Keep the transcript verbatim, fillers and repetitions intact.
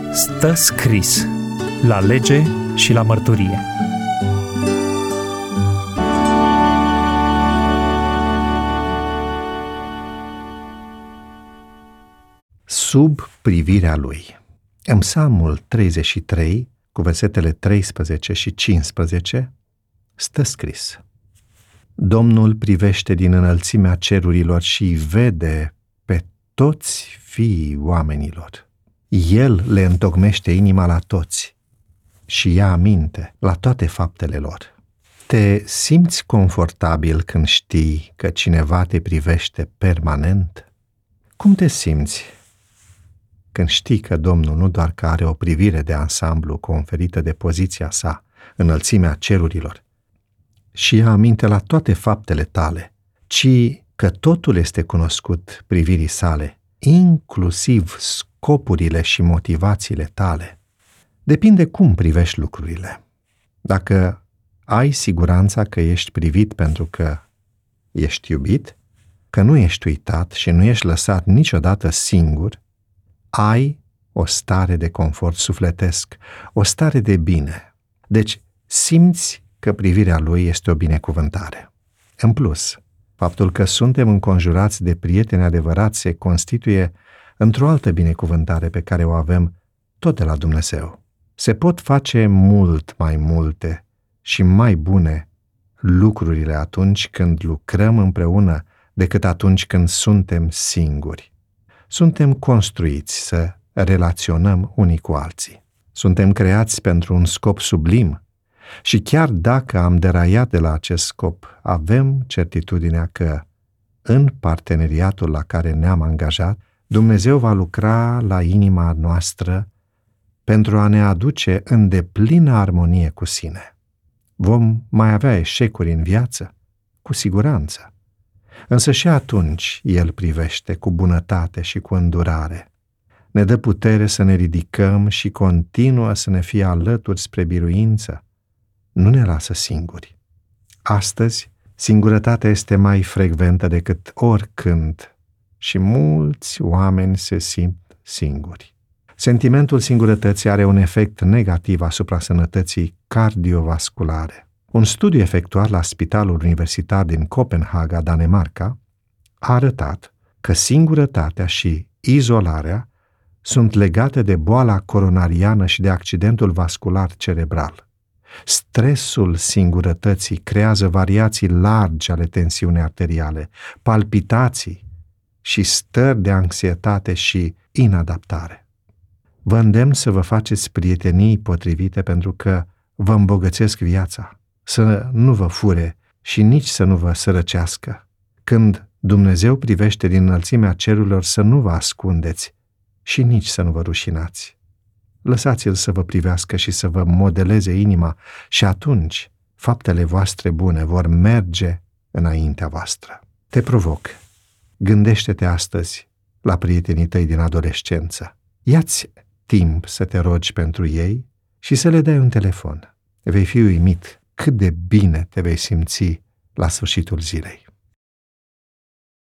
Stă scris la lege și la mărturie. Sub privirea lui. În Psalmul treizeci și trei, cu versetele treisprezece și cincisprezece, stă scris: Domnul privește din înălțimea cerurilor și vede pe toți fiii oamenilor. El le întocmește inima la toți și ia aminte la toate faptele lor. Te simți confortabil când știi că cineva te privește permanent? Cum te simți când știi că Domnul nu doar că are o privire de ansamblu conferită de poziția sa, înălțimea cerurilor, și ia aminte la toate faptele tale, ci că totul este cunoscut privirii sale, inclusiv scopurile și motivațiile tale? Depinde cum privești lucrurile. Dacă ai siguranța că ești privit pentru că ești iubit, că nu ești uitat și nu ești lăsat niciodată singur, ai o stare de confort sufletesc, o stare de bine. Deci simți că privirea lui este o binecuvântare. În plus, faptul că suntem înconjurați de prieteni adevărați se constituie într-o altă binecuvântare pe care o avem tot de la Dumnezeu. Se pot face mult mai multe și mai bune lucrurile atunci când lucrăm împreună decât atunci când suntem singuri. Suntem construiți să relaționăm unii cu alții. Suntem creați pentru un scop sublim și chiar dacă am deraiat de la acest scop, avem certitudinea că în parteneriatul la care ne-am angajat, Dumnezeu va lucra la inima noastră pentru a ne aduce în deplină armonie cu sine. Vom mai avea eșecuri în viață? Cu siguranță. Însă și atunci El privește cu bunătate și cu îndurare. Ne dă putere să ne ridicăm și continuă să ne fie alături spre biruință. Nu ne lasă singuri. Astăzi, singurătatea este mai frecventă decât oricând și mulți oameni se simt singuri. Sentimentul singurătății are un efect negativ asupra sănătății cardiovasculare. Un studiu efectuat la Spitalul Universitar din Copenhaga, Danemarca, a arătat că singurătatea și izolarea sunt legate de boala coronariană și de accidentul vascular cerebral. Stresul singurătății creează variații largi ale tensiunii arteriale, palpitații și stări de anxietate și inadaptare. Vă îndemn să vă faceți prietenii potrivite pentru că vă îmbogățesc viața, să nu vă fure și nici să nu vă sărăcească. Când Dumnezeu privește din înălțimea cerurilor, să nu vă ascundeți și nici să nu vă rușinați. Lăsați-l să vă privească și să vă modeleze inima și atunci faptele voastre bune vor merge înaintea voastră. Te provoc. Gândește-te astăzi la prietenii tăi din adolescență. Ia-ți timp să te rogi pentru ei și să le dai un telefon. Vei fi uimit cât de bine te vei simți la sfârșitul zilei.